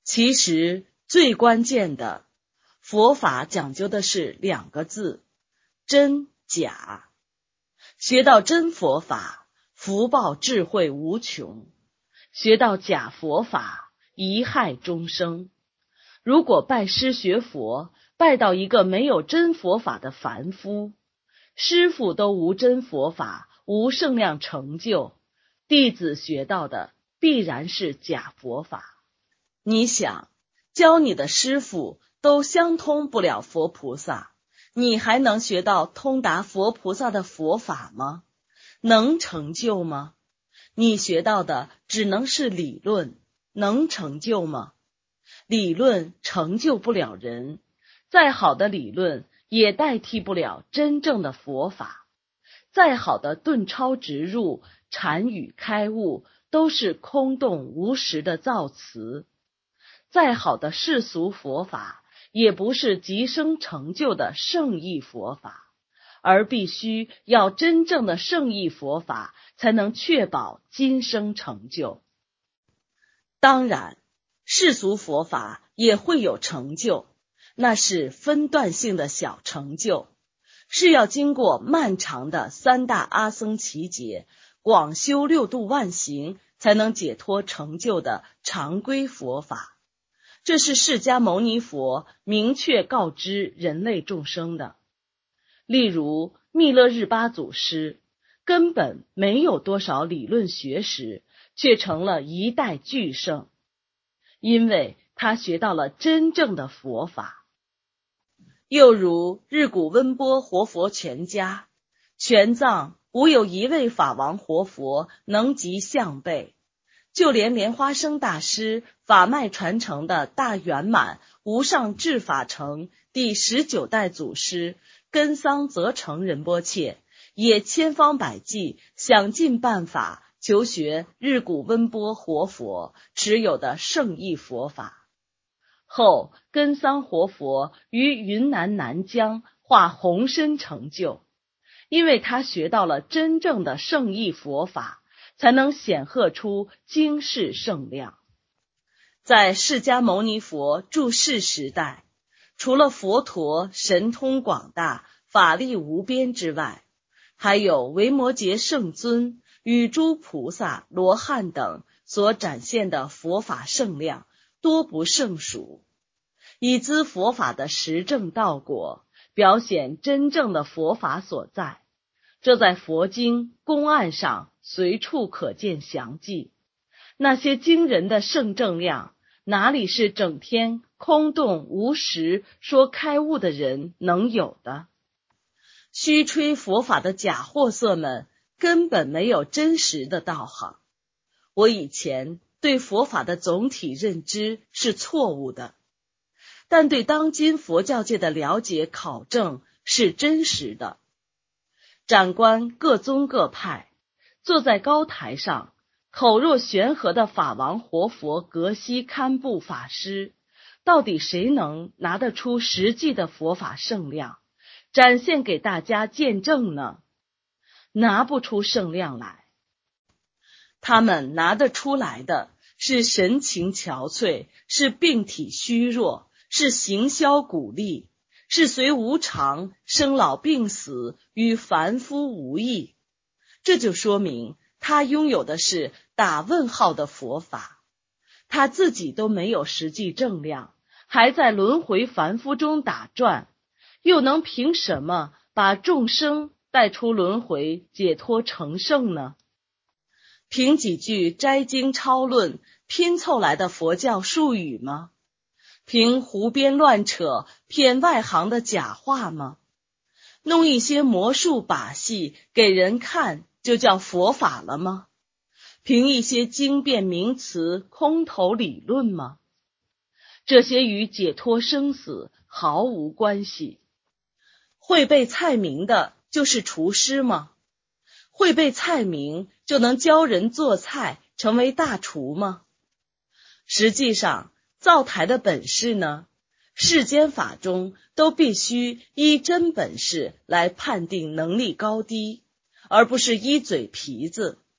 其实最关键的，佛法讲究的是2个字：真假。学到真佛法，福报智慧无穷；学到假佛法，贻害终生。如果拜师学佛，拜到一个没有真佛法的凡夫，师父都无真佛法，无圣量成就，弟子学到的必然是假佛法。你想，教你的师父都相通不了佛菩萨，你还能学到通达佛菩萨的佛法吗？能成就吗？你学到的只能是理论，能成就吗？理论成就不了人，再好的理论也代替不了真正的佛法。再好的顿超直入、禅语开悟，都是空洞无实的造词。再好的世俗佛法，也不是即生成就的圣义佛法，而必须要真正的圣义佛法，才能确保今生成就。当然，世俗佛法也会有成就，那是分段性的小成就，是要经过漫长的3大阿僧祇劫，广修6度万行，才能解脱成就的常规佛法。这是释迦牟尼佛明确告知人类众生的。例如密勒日巴祖师根本没有多少理论学识，却成了一代巨圣，因为他学到了真正的佛法。又如日古温波活佛全家，全藏无有一位法王活佛能及相背，就连莲花生大师法脉传承的大圆满无上智法城第19代祖师根桑泽成仁波切，也千方百计想尽办法求学日古温波活佛持有的圣义佛法。后根桑活佛于云南南疆化虹身成就，因为他学到了真正的圣义佛法，才能显赫出经世圣量。在释迦牟尼佛住世时代，除了佛陀神通广大、法力无边之外，还有维摩诘圣尊与诸菩萨、罗汉等所展现的佛法圣量，多不胜数，以资佛法的实证道果，表显真正的佛法所在。这在佛经公案上随处可见详记。那些惊人的圣正量，哪里是整天空洞无实说开悟的人能有的？虚吹佛法的假货色们根本没有真实的道行。我以前对佛法的总体认知是错误的，但对当今佛教界的了解考证是真实的。展观各宗各派，坐在高台上，口若悬河的法王活佛格西堪布法师，到底谁能拿得出实际的佛法圣量，展现给大家见证呢？拿不出圣量来。他们拿得出来的是神情憔悴，是病体虚弱，是行销鼓励，是随无常，生老病死与凡夫无异。这就说明他拥有的是打问号的佛法，他自己都没有实际正量，还在轮回凡夫中打转，又能凭什么把众生带出轮回，解脱成圣呢？凭几句摘经抄论拼凑来的佛教术语吗？凭胡编乱扯骗外行的假话吗？弄一些魔术把戏给人看就叫佛法了吗？凭一些经变名词空头理论吗？这些与解脱生死毫无关系。会背菜名的就是厨师吗？会背菜名就能教人做菜成为大厨吗？实际上造台的本事呢，世间法中都必须依真本事来判定能力高低，而不是依嘴皮子。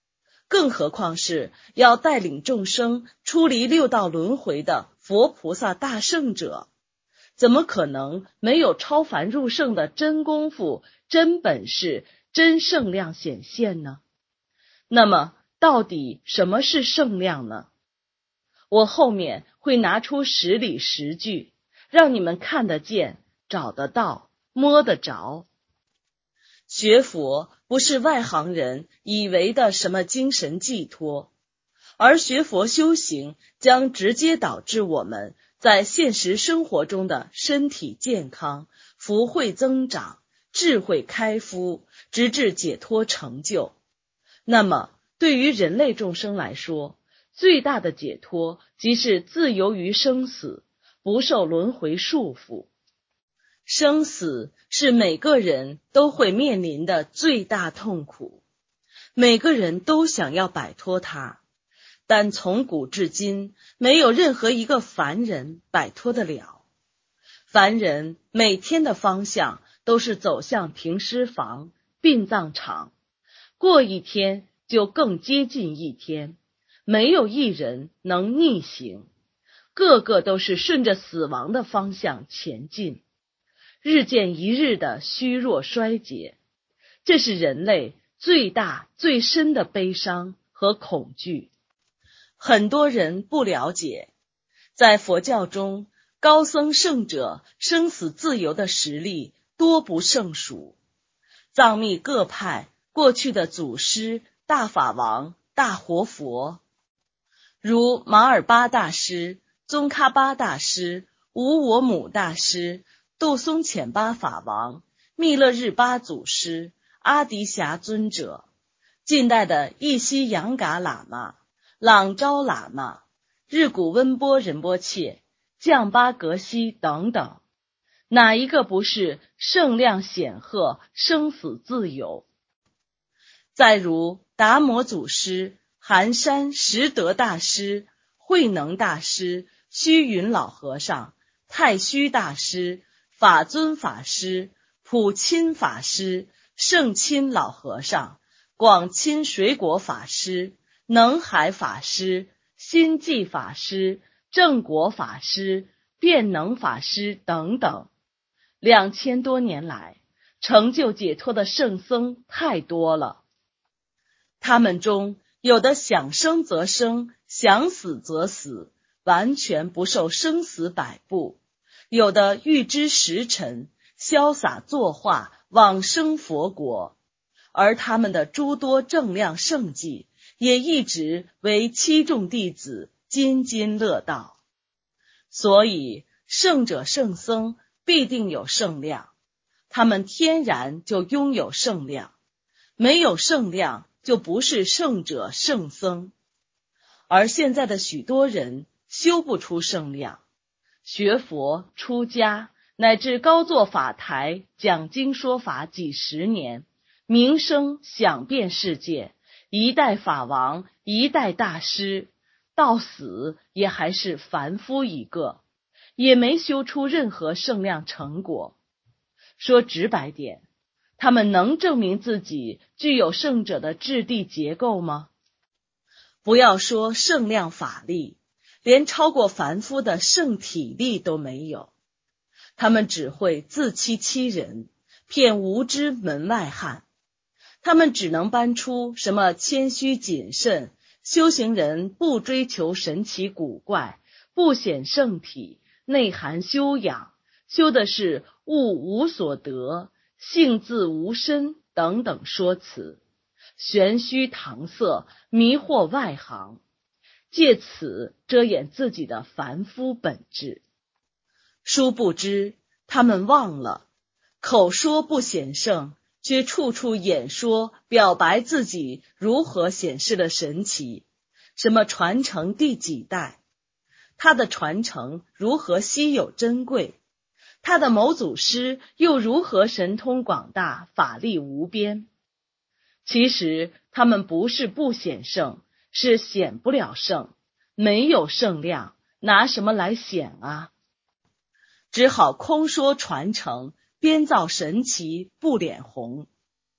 更何况是要带领众生出离六道轮回的佛菩萨大圣者，怎么可能没有超凡入圣的真功夫、真本事、真圣量显现呢？那么到底什么是圣量呢？我后面会拿出10理10句，让你们看得见、找得到、摸得着。学佛不是外行人以为的什么精神寄托，而学佛修行将直接导致我们在现实生活中的身体健康、福慧增长、智慧开敷，直至解脱成就。那么对于人类众生来说，最大的解脱即是自由于生死，不受轮回束缚。生死是每个人都会面临的最大痛苦，每个人都想要摆脱它，但从古至今，没有任何一个凡人摆脱得了。凡人每天的方向都是走向停尸房、殡葬场，过一天就更接近一天，没有一人能逆行，个个都是顺着死亡的方向前进，日渐一日的虚弱衰竭。这是人类最大最深的悲伤和恐惧。很多人不了解，在佛教中，高僧圣者生死自由的实力多不胜数。藏密各派过去的祖师、大法王、大活佛，如马尔巴大师、宗喀巴大师、无我母大师、杜松浅巴法王、密勒日巴祖师、阿迪峡尊者，近代的一西扬嘎喇嘛、朗昭喇嘛、日古温波仁波切、降巴格西等等，哪一个不是圣量显赫、生死自由？再如达摩祖师、寒山拾得大师、慧能大师、虚云老和尚、太虚大师、法尊法师、普钦法师、圣钦老和尚、广钦水果法师、能海法师、心济法师、正果法师、辩能法师等等。2000多年来，成就解脱的圣僧太多了。他们中有的想生则生，想死则死，完全不受生死摆布；有的预知时辰，潇洒作画，往生佛国。而他们的诸多正量圣迹，也一直为七众弟子津津乐道。所以圣者圣僧必定有圣量，他们天然就拥有圣量，没有圣量就不是圣者圣僧。而现在的许多人修不出圣量，学佛出家乃至高坐法台讲经说法几十年，名声响遍世界，一代法王，一代大师，到死也还是凡夫一个，也没修出任何圣量成果。说直白点，他们能证明自己具有圣者的质地结构吗？不要说圣量法力，连超过凡夫的圣体力都没有。他们只会自欺欺人，骗无知门外汉。他们只能搬出什么谦虚谨慎，修行人不追求神奇古怪，不显圣体，内涵修养，修的是物无所得，性自无身等等说辞，玄虚搪塞，迷惑外行，借此遮掩自己的凡夫本质。殊不知他们忘了，口说不显圣，却处处演说表白自己如何显示了神奇，什么传承第几代，他的传承如何稀有珍贵，他的某祖师又如何神通广大，法力无边。其实他们不是不显圣，是显不了圣，没有圣量，拿什么来显啊？只好空说传承，编造神奇，不脸红。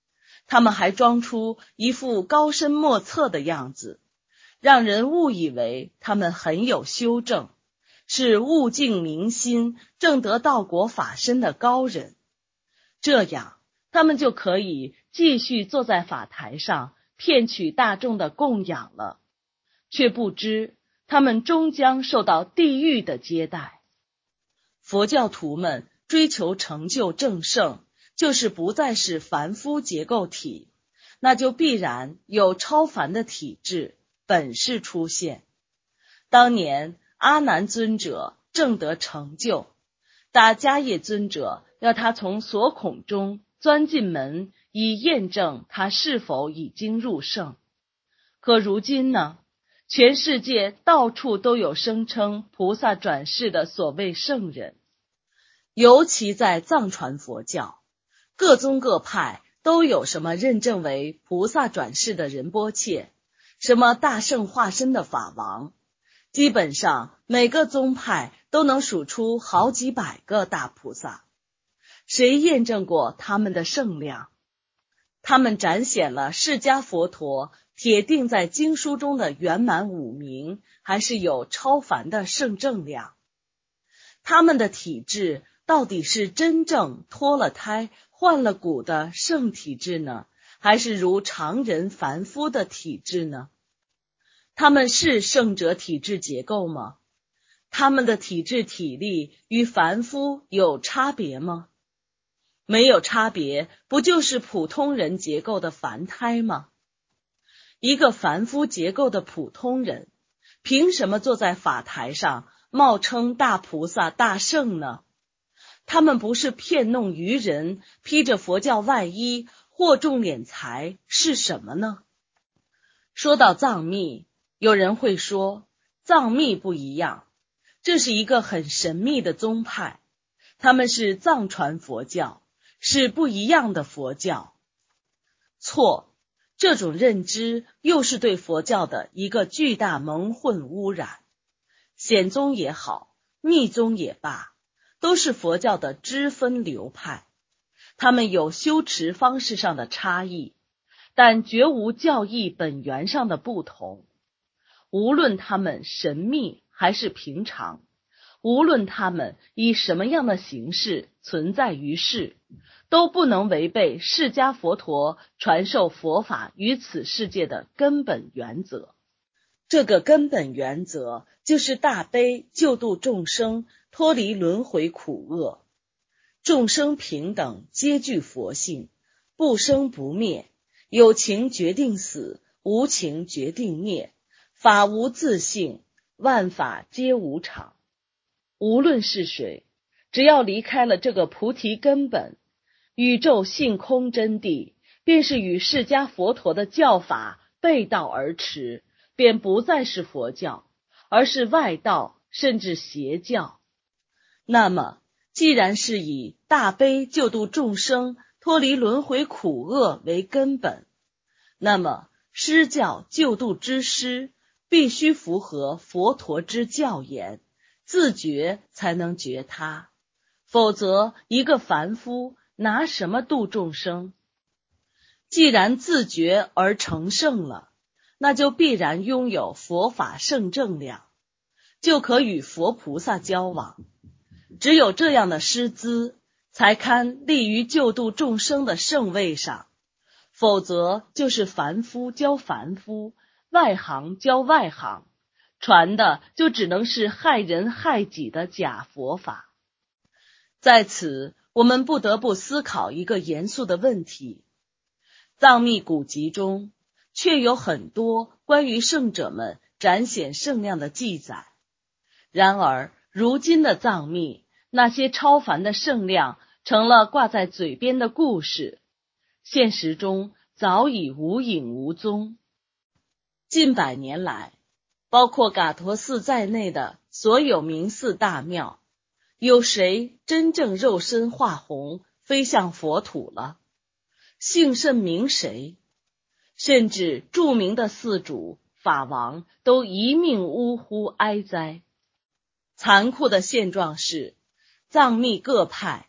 他们还装出一副高深莫测的样子，让人误以为他们很有修正，是悟净明心、正得道果法身的高人。这样，他们就可以继续坐在法台上骗取大众的供养了，却不知他们终将受到地狱的接待。佛教徒们追求成就正圣，就是不再是凡夫结构体，那就必然有超凡的体质本事出现。当年阿难尊者正得成就，大迦叶尊者要他从锁孔中钻进门，以验证他是否已经入圣。可如今呢？全世界到处都有声称菩萨转世的所谓圣人，尤其在藏传佛教，各宗各派都有什么认证为菩萨转世的仁波切，什么大圣化身的法王，基本上每个宗派都能数出好几百个大菩萨。谁验证过他们的圣量？他们展显了释迦佛陀铁定在经书中的圆满五明，还是有超凡的圣正量？他们的体质到底是真正脱了胎换了骨的圣体质呢，还是如常人凡夫的体质呢？他们是圣者体质结构吗？他们的体质体力与凡夫有差别吗？没有差别，不就是普通人结构的凡胎吗？一个凡夫结构的普通人，凭什么坐在法台上冒称大菩萨大圣呢？他们不是骗弄愚人，披着佛教外衣，惑众敛财，是什么呢？说到藏密，有人会说藏密不一样，这是一个很神秘的宗派，他们是藏传佛教，是不一样的佛教。错，这种认知又是对佛教的一个巨大蒙混污染。显宗也好，密宗也罢，都是佛教的支分流派，他们有修持方式上的差异，但绝无教义本源上的不同。无论他们神秘还是平常，无论他们以什么样的形式存在于世，都不能违背释迦佛陀传授佛法于此世界的根本原则。这个根本原则就是大悲救度众生，脱离轮回苦厄。众生平等，皆具佛性，不生不灭，有情决定死，无情决定灭，法无自性，万法皆无常。无论是谁，只要离开了这个菩提根本，宇宙性空真谛，便是与释迦佛陀的教法背道而驰，便不再是佛教，而是外道，甚至邪教。那么既然是以大悲救度众生，脱离轮回苦厄为根本，那么施教救度之师必须符合佛陀之教言，自觉才能觉他，否则一个凡夫拿什么度众生？既然自觉而成圣了，那就必然拥有佛法圣正量，就可与佛菩萨交往。只有这样的师资，才堪立于救度众生的圣位上，否则就是凡夫教凡夫，外行教外行，传的就只能是害人害己的假佛法。在此，我们不得不思考一个严肃的问题：藏密古籍中却有很多关于圣者们展显圣量的记载，然而如今的藏密，那些超凡的圣量成了挂在嘴边的故事，现实中早已无影无踪。近百年来，包括嘎陀寺在内的所有名寺大庙，有谁真正肉身化虹飞向佛土了？姓甚名谁？甚至著名的寺主法王都一命呜呼哀哉。残酷的现状是，藏密各派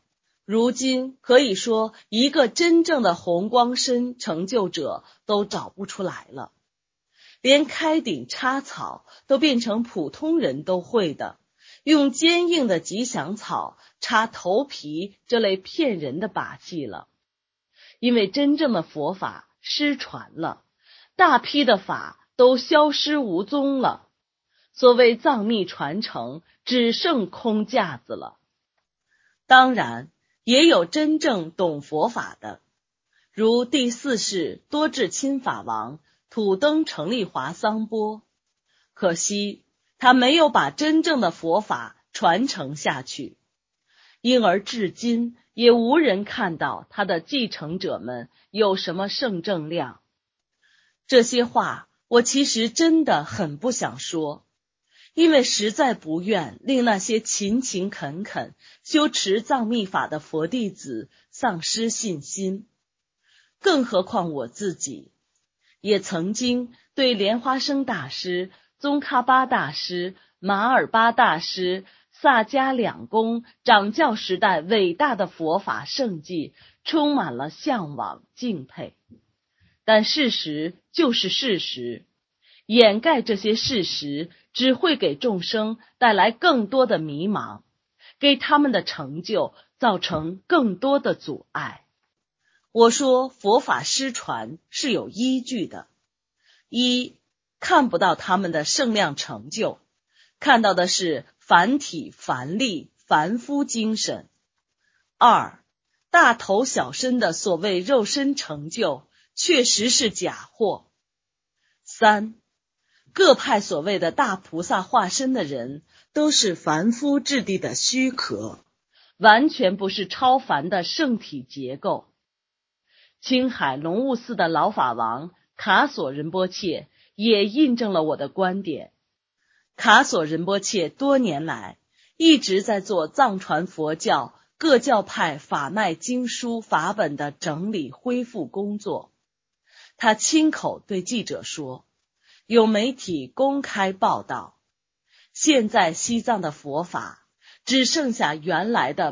如今可以说一个真正的红光身成就者都找不出来了，连开顶插草都变成普通人都会的，用坚硬的吉祥草插头皮这类骗人的把戏了。因为真正的佛法失传了，大批的法都消失无踪了，所谓藏密传承只剩空架子了。当然也有真正懂佛法的，如第4世多智钦法王土登成立华桑波，可惜他没有把真正的佛法传承下去，因而至今也无人看到他的继承者们有什么圣正量。这些话我其实真的很不想说，因为实在不愿令那些勤勤恳恳修持藏密法的佛弟子丧失信心。更何况我自己也曾经对莲花生大师、宗喀巴大师、马尔巴大师、萨迦两公掌教时代伟大的佛法圣迹充满了向往敬佩，但事实就是事实，掩盖这些事实只会给众生带来更多的迷茫，给他们的成就造成更多的阻碍。我说佛法失传是有依据的：一，看不到他们的圣量成就，看到的是凡体凡力凡夫精神；二，大头小身的所谓肉身成就确实是假货；三，各派所谓的大菩萨化身的人都是凡夫质地的虚壳，完全不是超凡的圣体结构。青海龙悟寺的老法王卡索仁波切也印证了我的观点。卡索仁波切多年来一直在做藏传佛教各教派法脉经书法本的整理恢复工作。他亲口对记者说，有媒体公开报道，现在西藏的佛法只剩下原来的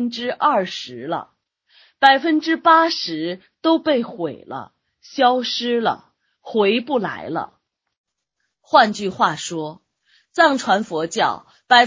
20% 了，80% 都被毁了，消失了，回不来了。换句话说，藏传佛教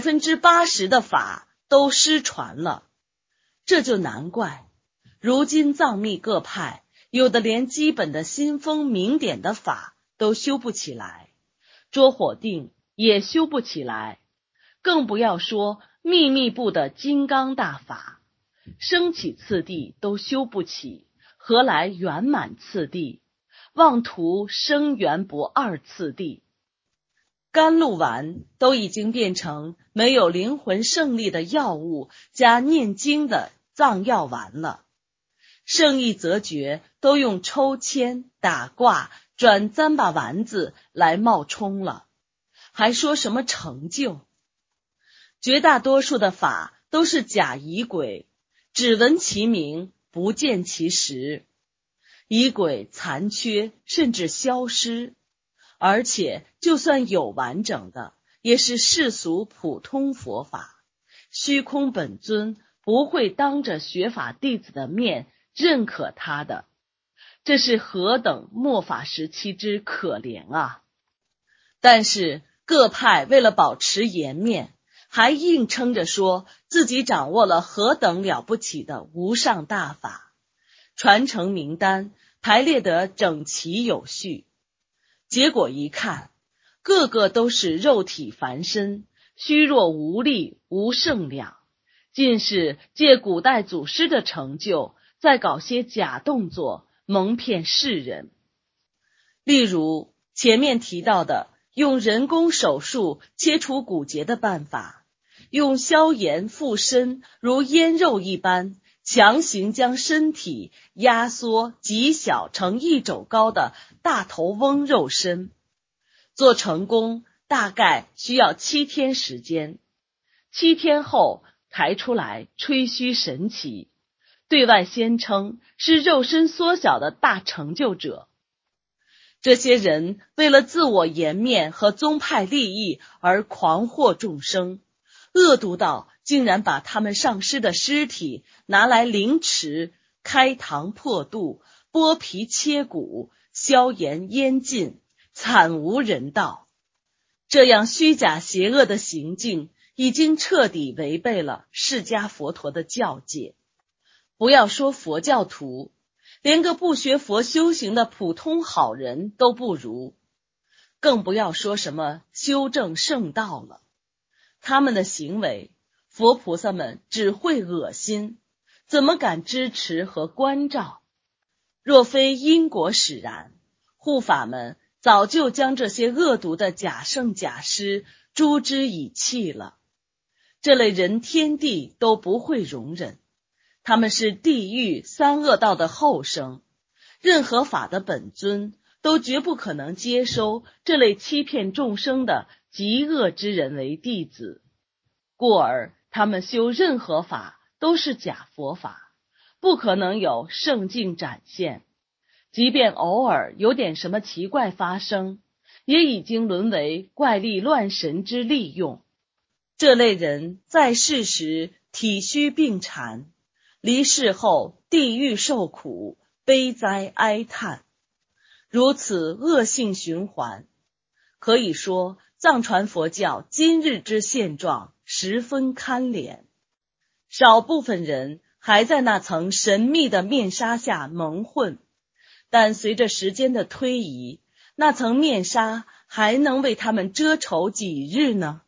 80% 的法都失传了，这就难怪如今藏密各派有的连基本的心风明点的法都修不起来，捉火定也修不起来，更不要说秘密部的金刚大法，升起次第都修不起，何来圆满次第？妄图生圆不二次第。甘露丸都已经变成没有灵魂胜利的药物加念经的藏药丸了。圣意则觉都用抽签、打卦、转糌粑丸子来冒充了，还说什么成就？绝大多数的法都是假仪轨，只闻其名，不见其实。仪轨残缺，甚至消失，而且就算有完整的，也是世俗普通佛法。虚空本尊不会当着学法弟子的面认可他的，这是何等末法时期之可怜啊！但是各派为了保持颜面，还硬撑着说自己掌握了何等了不起的无上大法，传承名单排列得整齐有序。结果一看，个个都是肉体凡身，虚弱无力，无圣量，尽是借古代祖师的成就，再搞些假动作，蒙骗世人。例如前面提到的用人工手术切除骨节的办法，用消炎附身如腌肉一般，强行将身体压缩极小成1肘高的大头翁肉身，做成功大概需要7天时间，7天后抬出来吹嘘神奇，对外宣称是肉身缩小的大成就者。这些人为了自我颜面和宗派利益而狂惑众生，恶毒到竟然把他们上师的尸体拿来凌迟、开膛破肚、剥皮切骨、消炎淹尽，惨无人道。这样虚假邪恶的行径已经彻底违背了释迦佛陀的教戒。不要说佛教徒，连个不学佛修行的普通好人都不如，更不要说什么修正圣道了。他们的行为，佛菩萨们只会恶心，怎么敢支持和关照？若非因果使然，护法们早就将这些恶毒的假圣假师诛之以弃了。这类人天地都不会容忍，他们是地狱三恶道的后生，任何法的本尊都绝不可能接收这类欺骗众生的极恶之人为弟子，故而他们修任何法都是假佛法，不可能有圣境展现。即便偶尔有点什么奇怪发生，也已经沦为怪力乱神之利用。这类人在世时体虚病残，离世后地狱受苦，悲哉哀叹，如此恶性循环。可以说藏传佛教今日之现状十分堪怜。少部分人还在那层神秘的面纱下蒙混，但随着时间的推移，那层面纱还能为他们遮丑几日呢？